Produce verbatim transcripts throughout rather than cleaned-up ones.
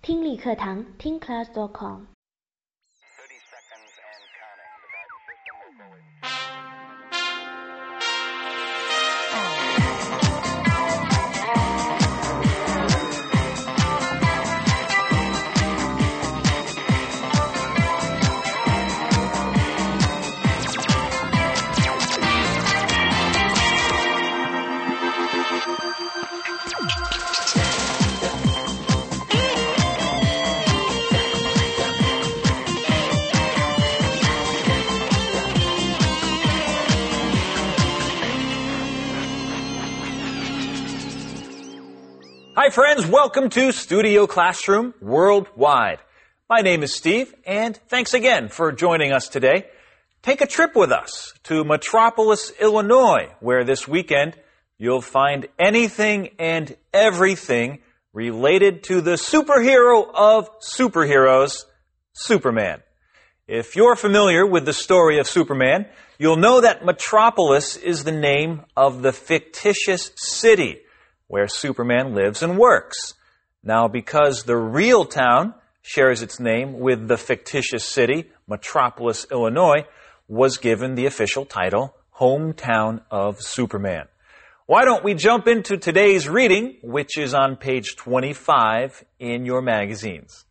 听力课堂听 class dot com。 Hi friends, welcome to Studio Classroom Worldwide. My name is Steve, and thanks again for joining us today. Take a trip with us to Metropolis, Illinois, where this weekend you'll find anything and everything related to the superhero of superheroes, Superman. If you're familiar with the story of Superman, you'll know that Metropolis is the name of the fictitious city where Superman lives and works. Now, because the real town shares its name with the fictitious city, Metropolis, Illinois, was given the official title, Hometown of Superman. Why don't we jump into today's reading, which is on page twenty-five in your magazines.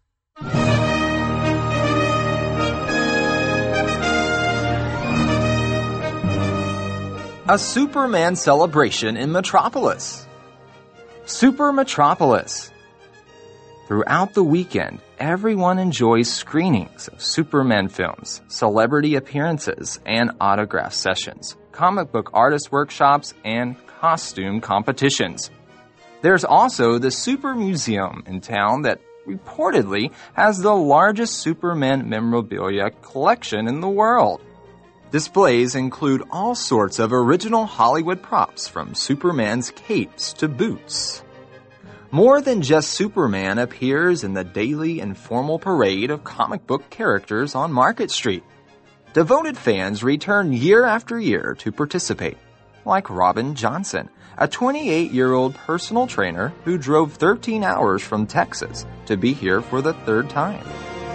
A Superman celebration in Metropolis. Super Metropolis. Throughout the weekend, everyone enjoys screenings of Superman films, celebrity appearances, and autograph sessions, comic book artist workshops, and costume competitions. There's also the Super Museum in town that reportedly has the largest Superman memorabilia collection in the world. Displays include all sorts of original Hollywood props, from Superman's capes to boots. More than just Superman appears in the daily informal parade of comic book characters on Market Street. Devoted fans return year after year to participate, like Robin Johnson, a twenty-eight-year-old personal trainer who drove thirteen hours from Texas to be here for the third time.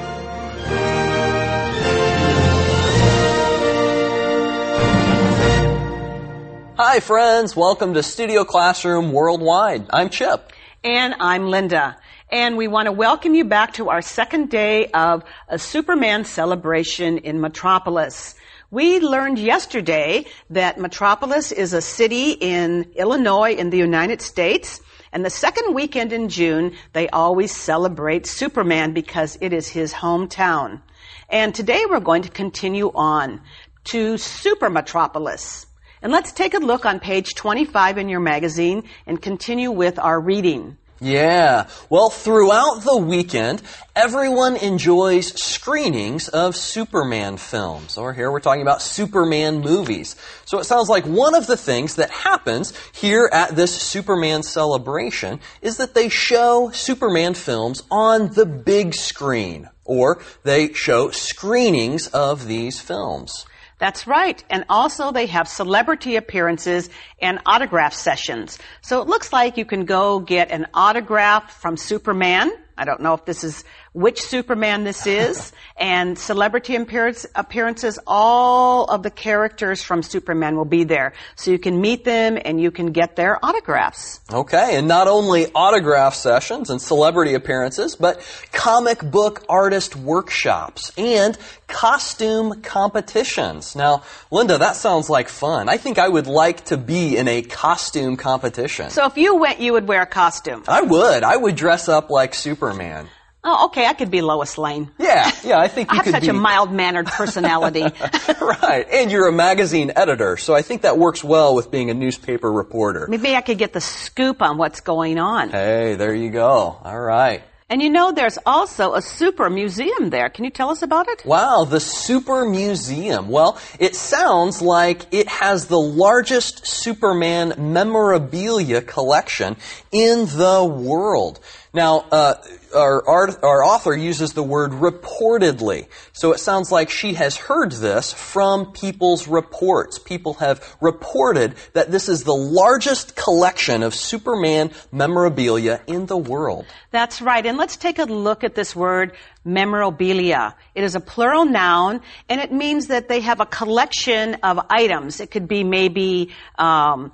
Hi friends, welcome to Studio Classroom Worldwide. I'm Chip. And I'm Linda. And we want to welcome you back to our second day of a Superman celebration in Metropolis. We learned yesterday that Metropolis is a city in Illinois in the United States. And the second weekend in June, they always celebrate Superman because it is his hometown. And today we're going to continue on to Super Metropolis. And let's take a look on page twenty-five in your magazine and continue with our reading. Yeah, well, throughout the weekend, everyone enjoys screenings of Superman films. Or here we're talking about Superman movies. So it sounds like one of the things that happens here at this Superman celebration is that they show Superman films on the big screen. Or they show screenings of these films. That's right. And also they have celebrity appearances and autograph sessions. So it looks like you can go get an autograph from Superman. I don't know if this is which Superman this is. And celebrity appearance, appearances, all of the characters from Superman will be there. So you can meet them and you can get their autographs. Okay, and not only autograph sessions and celebrity appearances, but comic book artist workshops and costume competitions. Now, Linda, that sounds like fun. I think I would like to be in a costume competition. So if you went, you would wear a costume? I would. I would dress up like Superman. Oh, okay, I could be Lois Lane. Yeah, yeah, I think you I have could such be. a mild-mannered personality. Right, and you're a magazine editor, so I think that works well with being a newspaper reporter. Maybe I could get the scoop on what's going on. Hey, there you go. All right. And you know, there's also a super museum there. Can you tell us about it? Wow, the Super Museum. Well, it sounds like it has the largest Superman memorabilia collection in the world. Now, uh, our, our, our author uses the word reportedly. So it sounds like she has heard this from people's reports. People have reported that this is the largest collection of Superman memorabilia in the world. That's right. And let's take a look at this word, memorabilia. It is a plural noun, and it means that they have a collection of items. It could be maybe um,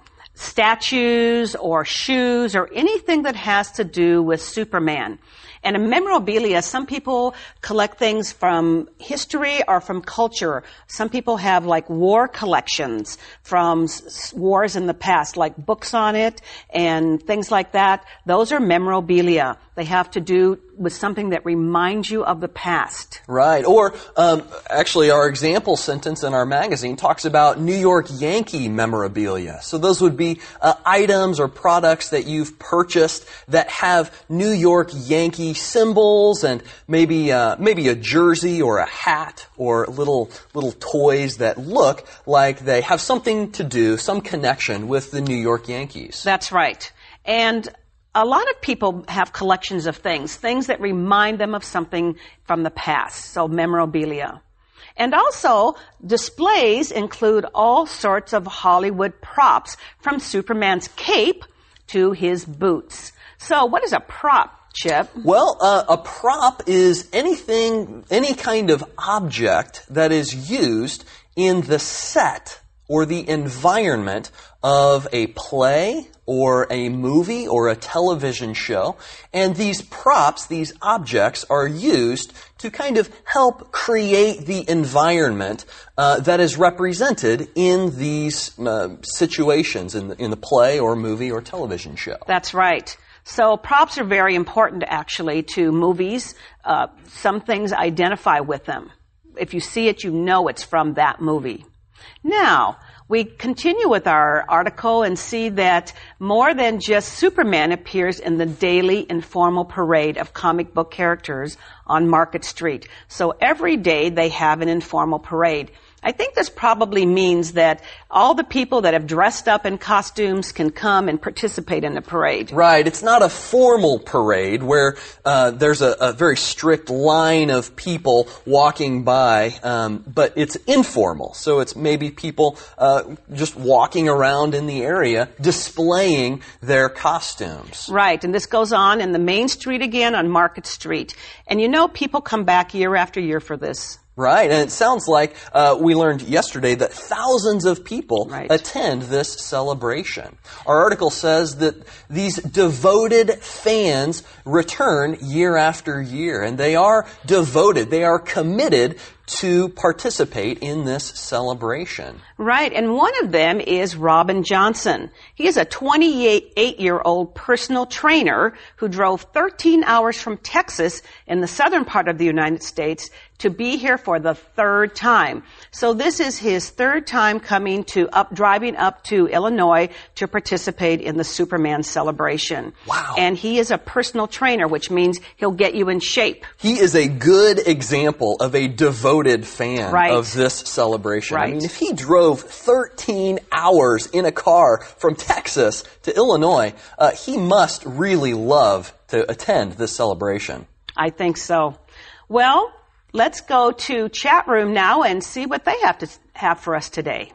statues or shoes or anything that has to do with Superman. And in memorabilia, some people collect things from history or from culture. Some people have like war collections from s- wars in the past, like books on it and things like that. Those are memorabilia. They have to do with something that reminds you of the past. Right. Or, um, actually, our example sentence in our magazine talks about New York Yankee memorabilia. So those would be uh, items or products that you've purchased that have New York Yankee symbols and maybe uh, maybe a jersey or a hat or little little toys that look like they have something to do, some connection with the New York Yankees. That's right. And a lot of people have collections of things, things that remind them of something from the past, so memorabilia. And also, displays include all sorts of Hollywood props, from Superman's cape to his boots. So what is a prop, Chip? Well, uh, a prop is anything, any kind of object that is used in the set or the environment of a play or a movie or a television show. And these props, these objects, are used to kind of help create the environment uh, that is represented in these uh, situations in the, in the play or movie or television show. That's right. So props are very important, actually, to movies. Uh, some things identify with them. If you see it, you know it's from that movie. Now, we continue with our article and see that more than just Superman appears in the daily informal parade of comic book characters on Market Street. So every day they have an informal parade. I think this probably means that all the people that have dressed up in costumes can come and participate in the parade. Right. It's not a formal parade where uh, there's a, a very strict line of people walking by, um, but it's informal. So it's maybe people uh, just walking around in the area displaying their costumes. Right. And this goes on in the main street again on Market Street. And you know, people come back year after year for this. Right, and it sounds like uh, we learned yesterday that thousands of people right. attend this celebration. Our article says that these devoted fans return year after year, and they are devoted, they are committed to participate in this celebration. Right, and one of them is Robin Johnson. He is a twenty-eight-year-old personal trainer who drove thirteen hours from Texas in the southern part of the United States to be here for the third time. So this is his third time coming to up, driving up to Illinois to participate in the Superman celebration. Wow. And he is a personal trainer, which means he'll get you in shape. He is a good example of a devoted fan right. of this celebration. Right. I mean, if he drove thirteen hours in a car from Texas to Illinois, uh, he must really love to attend this celebration. I think so. Well, let's go to chat room now and see what they have to have for us today.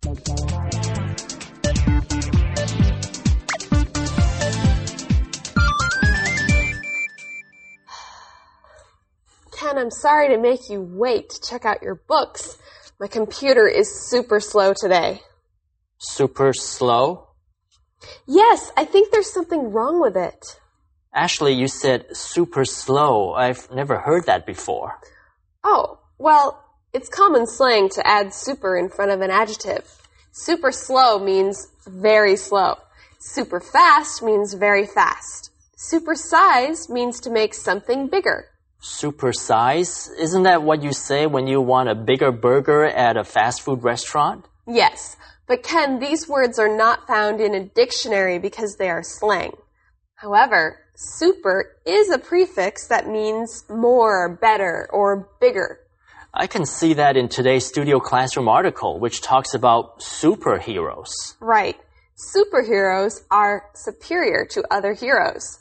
Ken, I'm sorry to make you wait to check out your books. My computer is super slow today. Super slow? Yes, I think there's something wrong with it. Actually, you said super slow. I've never heard that before. Oh, well, it's common slang to add super in front of an adjective. Super slow means very slow. Super fast means very fast. Super size means to make something bigger. Super size? Isn't that what you say when you want a bigger burger at a fast food restaurant? Yes, but Ken, these words are not found in a dictionary because they are slang. However, super is a prefix that means more, better, or bigger. I can see that in today's Studio Classroom article, which talks about superheroes. Right. Superheroes are superior to other heroes.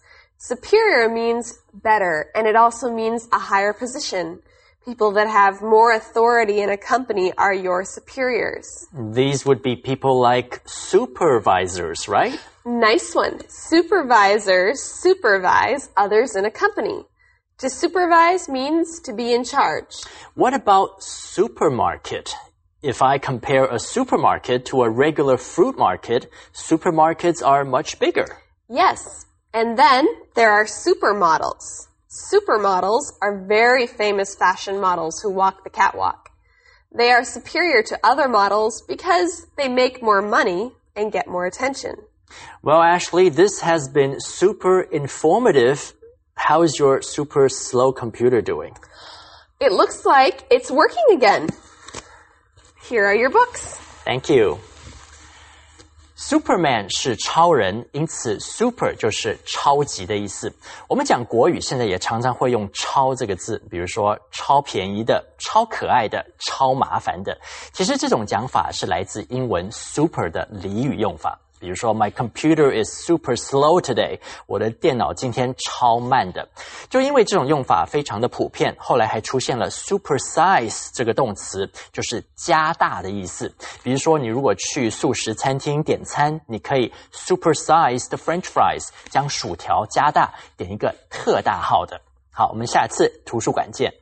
Superior means better, and it also means a higher position. People that have more authority in a company are your superiors. These would be people like supervisors, right? Nice one. Supervisors supervise others in a company. To supervise means to be in charge. What about supermarket? If I compare a supermarket to a regular fruit market, supermarkets are much bigger. Yes. And then there are supermodels. Supermodels are very famous fashion models who walk the catwalk. They are superior to other models because they make more money and get more attention. Well, Ashley, this has been super informative. How is your super slow computer doing? It looks like it's working again. Here are your books. Thank you. Superman 是超人，因此 super 就是超级的意思。我们讲国语现在也常常会用超这个字，比如说超便宜的、超可爱的、超麻烦的。其实这种讲法是来自英文 super 的俚语用法。比如说 My computer is super slow today. 我的电脑今天超慢的。就因为这种用法非常的普遍，后来还出现了 supersize 这个动词，就是加大的意思。比如说你如果去素食餐厅点餐，你可以 supersize the French fries, 将薯条加大，点一个特大号的。好，我们下次图书馆见。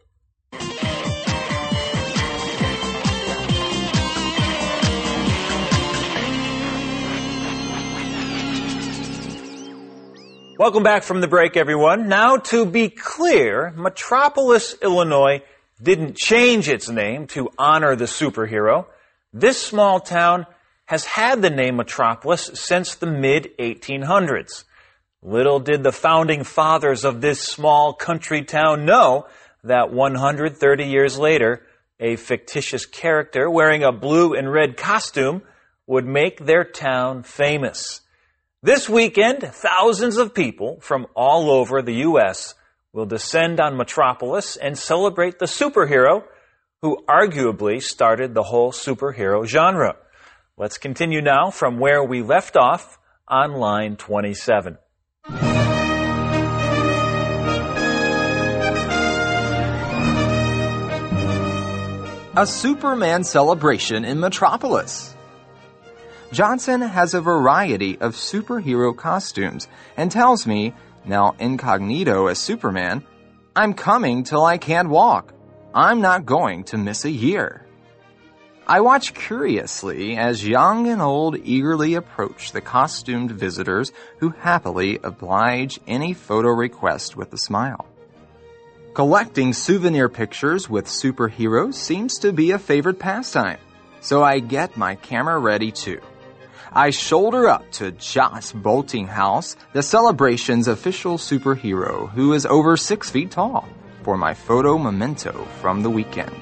Welcome back from the break, everyone. Now, to be clear, Metropolis, Illinois didn't change its name to honor the superhero. This small town has had the name Metropolis since the mid eighteen hundreds. Little did the founding fathers of this small country town know that one hundred thirty years later, a fictitious character wearing a blue and red costume would make their town famous. This weekend, thousands of people from all over the U S will descend on Metropolis and celebrate the superhero who arguably started the whole superhero genre. Let's continue now from where we left off on line twenty-seven. A Superman celebration in Metropolis. Johnson has a variety of superhero costumes and tells me, now incognito as Superman, I'm coming till I can't walk. I'm not going to miss a year. I watch curiously as young and old eagerly approach the costumed visitors who happily oblige any photo request with a smile. Collecting souvenir pictures with superheroes seems to be a favorite pastime, so I get my camera ready too. I shoulder up to Joss Boltinghouse, the celebration's official superhero, who is over six feet tall, for my photo memento from the weekend.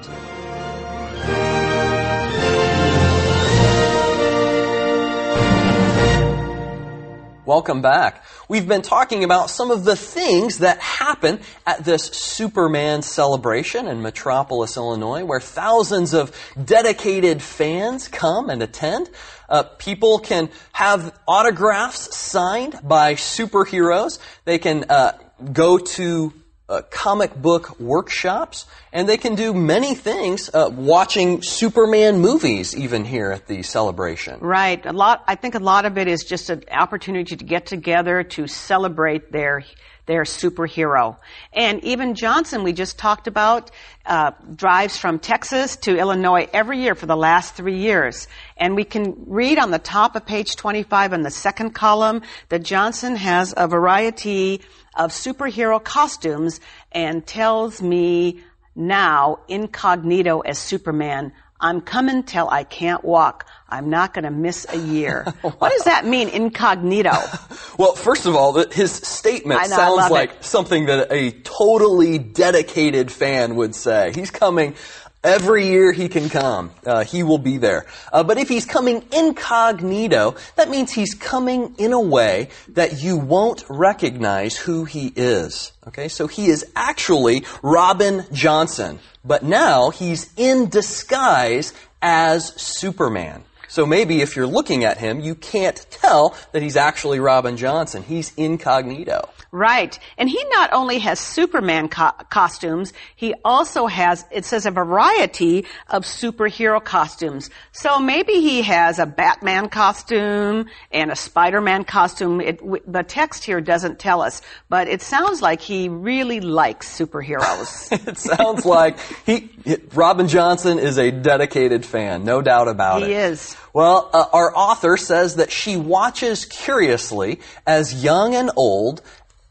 Welcome back. We've been talking about some of the things that happen at this Superman celebration in Metropolis, Illinois, where thousands of dedicated fans come and attend. Uh, people can have autographs signed by superheroes. They can uh, go to uh, comic book workshops, and they can do many things, uh, watching Superman movies even here at the celebration. Right. A lot. I think a lot of it is just an opportunity to get together to celebrate their their superhero. And even Johnson, we just talked about, uh, drives from Texas to Illinois every year for the last three years. And we can read on the top of page twenty-five in the second column that Johnson has a variety of superhero costumes and tells me now, incognito as Superman, I'm coming till I can't walk. I'm not going to miss a year. What does that mean, incognito? Well, first of all, his statement I know, sounds I love like it. something that a totally dedicated fan would say. He's coming every year he can come. Uh, he will be there. Uh, but if he's coming incognito, that means he's coming in a way that you won't recognize who he is. Okay, so he is actually Robin Johnson, but now he's in disguise as Superman. So maybe if you're looking at him, you can't tell that he's actually Robin Johnson. He's incognito. Right. And he not only has Superman co- costumes, he also has, it says, a variety of superhero costumes. So maybe he has a Batman costume and a Spider-Man costume. It, w- the text here doesn't tell us, but it sounds like he really likes superheroes. It sounds like he, Robin Johnson is a dedicated fan, no doubt about it. He is. Well, uh, our author says that she watches curiously as young and old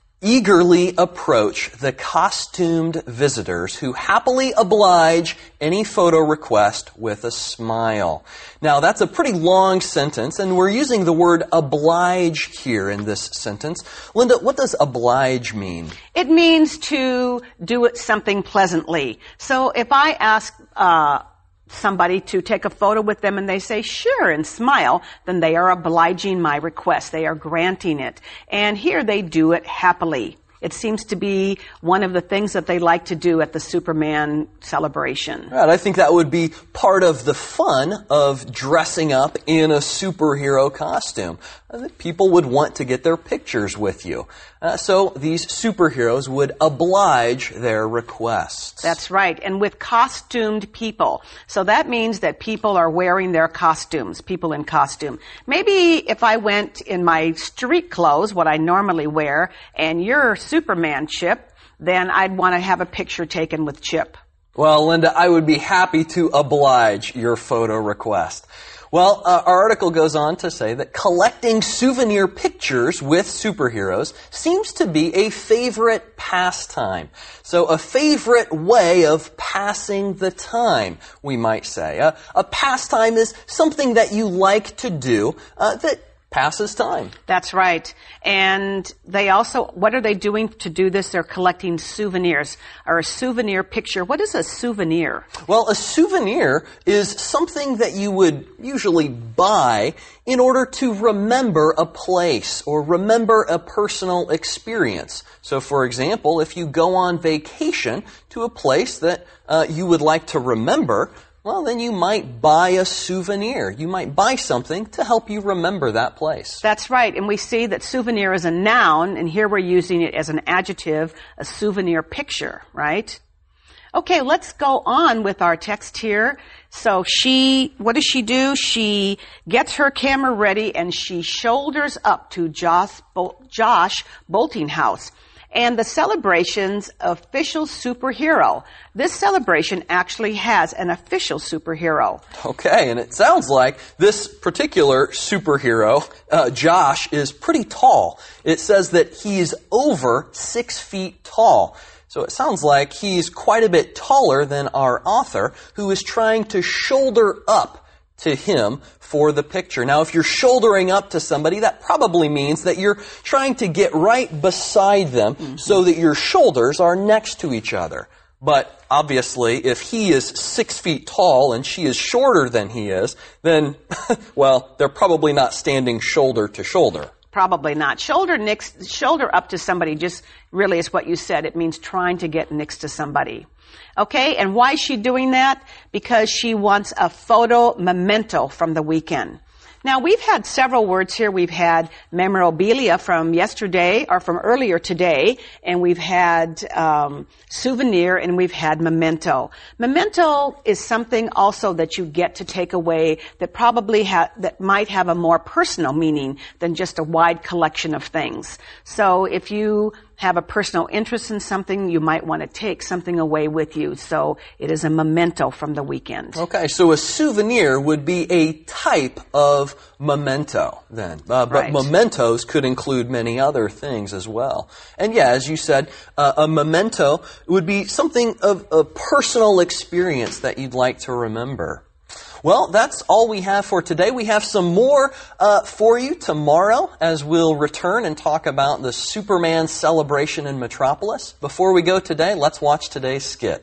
eagerly approach the costumed visitors who happily oblige any photo request with a smile. Now, that's a pretty long sentence, and we're using the word oblige here in this sentence. Linda, what does oblige mean? It means to do it something pleasantly. So if I ask uh somebody to take a photo with them and they say sure and smile, then they are obliging my request. They are granting it. And here they do it happily. It seems to be one of the things that they like to do at the Superman celebration. Right, I think that would be part of the fun of dressing up in a superhero costume. I think people would want to get their pictures with you. Uh, so these superheroes would oblige their requests. That's right, and with costumed people. So that means that people are wearing their costumes, people in costume. Maybe if I went in my street clothes, what I normally wear, and you're Superman, Chip, then I'd want to have a picture taken with Chip. Well, Linda, I would be happy to oblige your photo request. Well, uh, our article goes on to say that collecting souvenir pictures with superheroes seems to be a favorite pastime. So a favorite way of passing the time, we might say. Uh, a pastime is something that you like to do uh, that passes time. That's right. And they also, what are they doing to do this? They're collecting souvenirs, or a souvenir picture. What is a souvenir? Well, a souvenir is something that you would usually buy in order to remember a place or remember a personal experience. So, for example, if you go on vacation to a place that uh, you would like to remember, well, then you might buy a souvenir. You might buy something to help you remember that place. That's right. And we see that souvenir is a noun, and here we're using it as an adjective, a souvenir picture, right? Okay, let's go on with our text here. So she, what does she do? She gets her camera ready and she shoulders up to Josh, Bol- Josh Boltinghouse and the celebration's official superhero. This celebration actually has an official superhero. Okay, and it sounds like this particular superhero, uh, Josh, is pretty tall. It says that he's over six feet tall. So it sounds like he's quite a bit taller than our author, who is trying to shoulder up to him for the picture. Now, if you're shouldering up to somebody, that probably means that you're trying to get right beside them mm-hmm. so that your shoulders are next to each other. But obviously, if he is six feet tall and she is shorter than he is, then, well, they're probably not standing shoulder to shoulder. Probably not. Shoulder next, shoulder up to somebody just really is what you said. It means trying to get next to somebody. Okay, and why is she doing that? Because she wants a photo memento from the weekend. Now, we've had several words here. We've had memorabilia from yesterday, or from earlier today, and we've had um, souvenir, and we've had memento. Memento is something also that you get to take away that probably ha- that might have a more personal meaning than just a wide collection of things. So if you have a personal interest in something, you might want to take something away with you. So it is a memento from the weekend. Okay, so a souvenir would be a type of memento then. Uh, but right. Mementos could include many other things as well. And yeah, as you said, uh, a memento would be something of a personal experience that you'd like to remember. Well, that's all we have for today. We have some more uh, for you tomorrow as we'll return and talk about the Superman celebration in Metropolis. Before we go today, let's watch today's skit.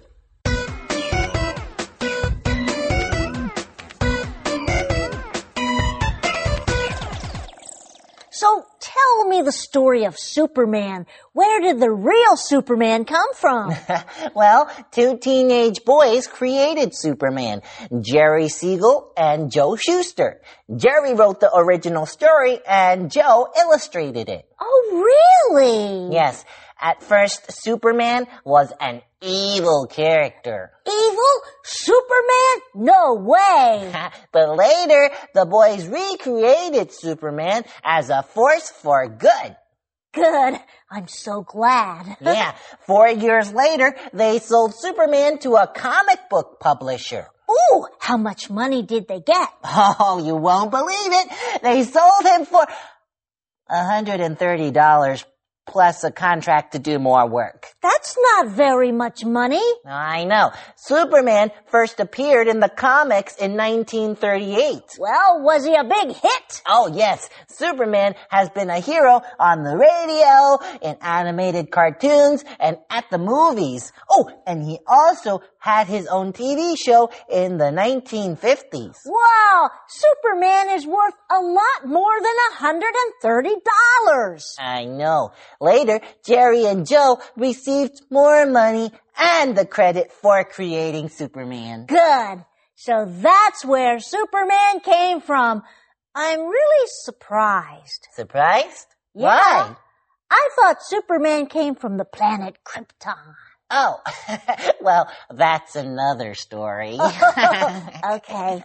So tell me me the story of Superman. Where did the real Superman come from? Well, two teenage boys created Superman, Jerry Siegel and Joe Shuster. Jerry wrote the original story and Joe illustrated it. Oh, really? Yes. At first, Superman was an evil character. Evil? Superman? No way! But later, the boys recreated Superman as a force for good. Good. I'm so glad. Yeah. Four years later, they sold Superman to a comic book publisher. Ooh, how much money did they get? Oh, you won't believe it. They sold him for one hundred thirty dollars plus a contract to do more work. That's not very much money. I know. Superman first appeared in the comics in nineteen thirty-eight. Well, was he a big hit? Oh, yes. Superman has been a hero on the radio, in animated cartoons, and at the movies. Oh, and he also had his own T V show in the nineteen fifties. Wow! Superman is worth a lot more than one hundred thirty dollars. I know. Later, Jerry and Joe received more money and the credit for creating Superman. Good. So that's where Superman came from. I'm really surprised. Surprised? Yeah. Why? I thought Superman came from the planet Krypton. Oh, well, that's another story. Okay.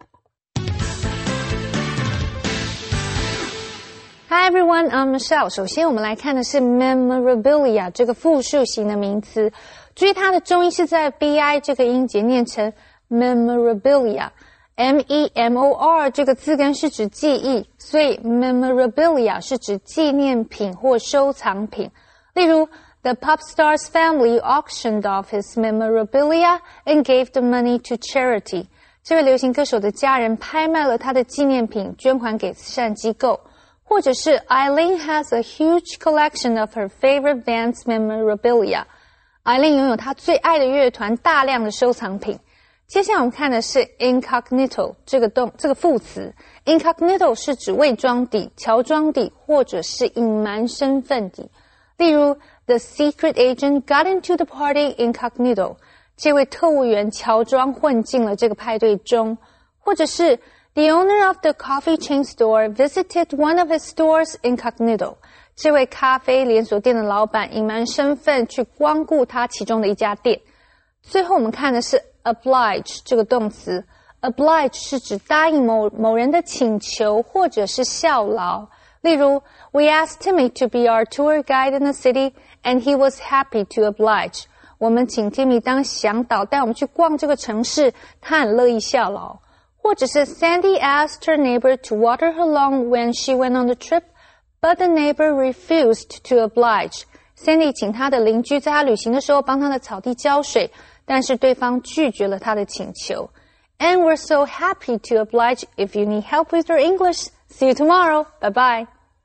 Hi everyone, I'm Michelle. 首先我们来看的是 memorabilia 这个复数型的名词。注意它的重音是在 bi 这个音节念成 memorabilia。M E M O R 这个字根是指记忆，所以 memorabilia 是指纪念品或收藏品。例如 The pop star's family auctioned off his memorabilia and gave the money to charity. 这位流行歌手的家人拍卖了他的纪念品，捐还给慈善机构。或者是 Eileen has a huge collection of her favorite band's memorabilia. Eileen 拥有她最爱的乐团大量的收藏品。接下来我们看的是 incognito 这个动这个副词。incognito 是指伪装底、乔装底或者是隐瞒身份底。例如 The secret agent got into the party incognito. 这位特务员乔装混进了这个派对中。或者是The owner of the coffee chain store visited one of his stores incognito. 这位咖啡连锁店的老板隐瞒身份去光顾他其中的一家店。最后我们看的是 oblige 这个动词。oblige 是指答应某某人的请求或者是效劳。例如 We asked Timmy to be our tour guide in the city and he was happy to oblige. 我们请 Timmy 当向导带我们去逛这个城市，他很乐意效劳。或者是 Sandy asked her neighbor to water her lawn when she went on the trip, but the neighbor refused to oblige. Sandy 请她的邻居在她旅行的时候帮她的草地浇水，但是对方拒絕了她的請求。And we're so happy to oblige. If you need help with your English, see you tomorrow. Bye bye.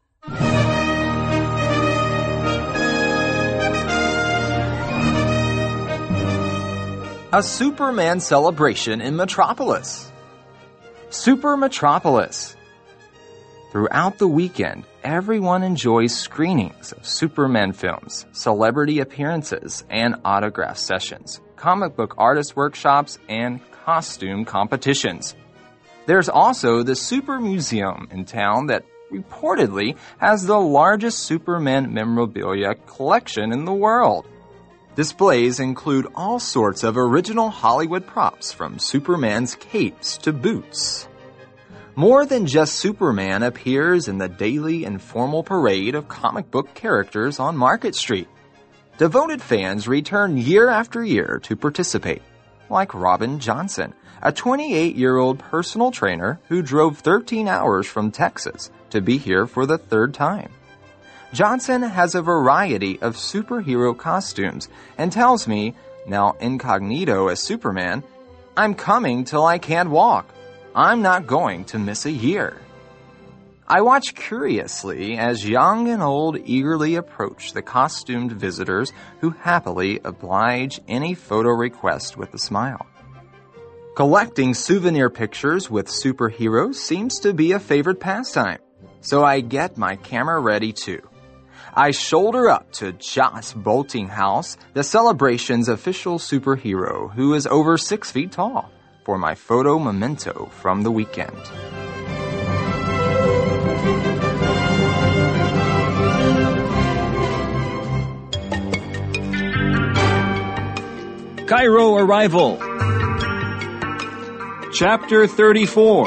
A Superman celebration in Metropolis. Super Metropolis. Throughout the weekend, everyone enjoys screenings of Superman films, celebrity appearances, and autograph sessions, comic book artist workshops, and costume competitions. There's also the Super Museum in town that reportedly has the largest Superman memorabilia collection in the world. Displays include all sorts of original Hollywood props from Superman's capes to boots. More than just Superman appears in the daily informal parade of comic book characters on Market Street. Devoted fans return year after year to participate, like Robin Johnson, a twenty-eight-year-old personal trainer who drove thirteen hours from Texas to be here for the third time. Johnson has a variety of superhero costumes and tells me, now incognito as Superman, I'm coming till I can't walk. I'm not going to miss a year. I watch curiously as young and old eagerly approach the costumed visitors who happily oblige any photo request with a smile. Collecting souvenir pictures with superheroes seems to be a favorite pastime. So I get my camera ready too. I shoulder up to Joss Boltinghouse, the celebration's official superhero who is over six feet tall, for my photo memento from the weekend. Cairo arrival. Chapter thirty-four.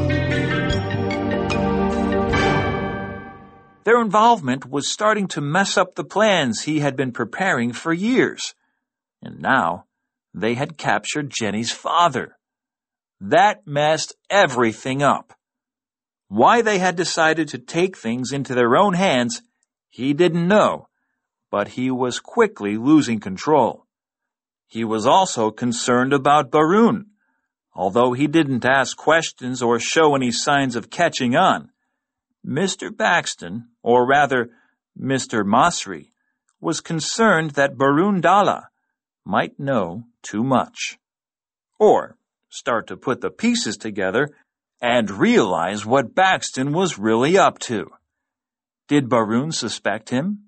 Their involvement was starting to mess up the plans he had been preparing for years. And now they had captured Jenny's father. That messed everything up. Why they had decided to take things into their own hands, he didn't know, but he was quickly losing control. He was also concerned about Barun, although he didn't ask questions or show any signs of catching on. Mister Baxton, or rather Mister Masri, was concerned that Barun Dalla might know too much, or start to put the pieces together and realize what Baxton was really up to. Did Barun suspect him?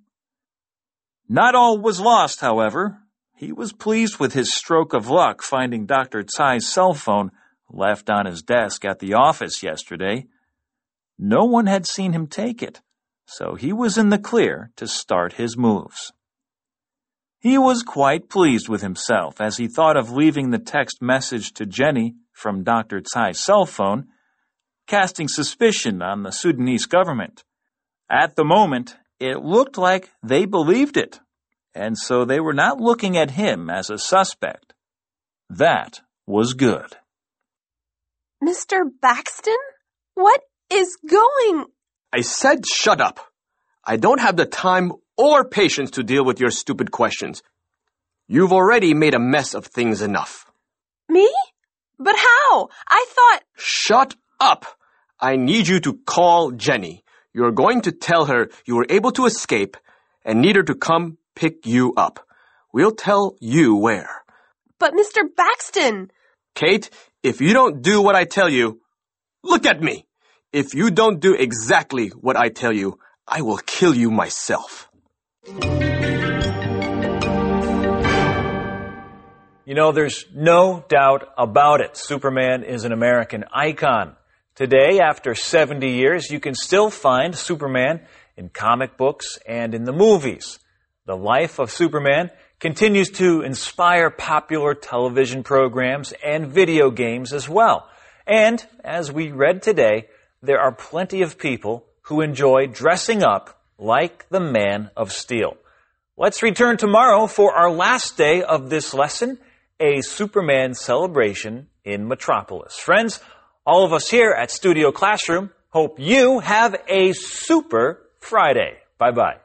Not all was lost, however. He was pleased with his stroke of luck finding Doctor Tsai's cell phone left on his desk at the office yesterday. No one had seen him take it, so he was in the clear to start his moves. He was quite pleased with himself as he thought of leaving the text message to Jenny from Doctor Tsai's cell phone, casting suspicion on the Sudanese government. At the moment, it looked like they believed it, and so they were not looking at him as a suspect. That was good. Mister Baxton? What is going? I said shut up. I don't have the time or patience to deal with your stupid questions. You've already made a mess of things enough. Me? But how? I thought... Shut up! I need you to call Jenny. You're going to tell her you were able to escape and need her to come pick you up. We'll tell you where. But Mister Baxton... Kate, if you don't do what I tell you, look at me! If you don't do exactly what I tell you, I will kill you myself. You know, there's no doubt about it. Superman is an American icon. Today, after seventy years, you can still find Superman in comic books and in the movies. The life of Superman continues to inspire popular television programs and video games as well. And, as we read today, there are plenty of people who enjoy dressing up like the Man of Steel. Let's return tomorrow for our last day of this lesson, a Superman celebration in Metropolis. Friends, all of us here at Studio Classroom hope you have a super Friday. Bye-bye.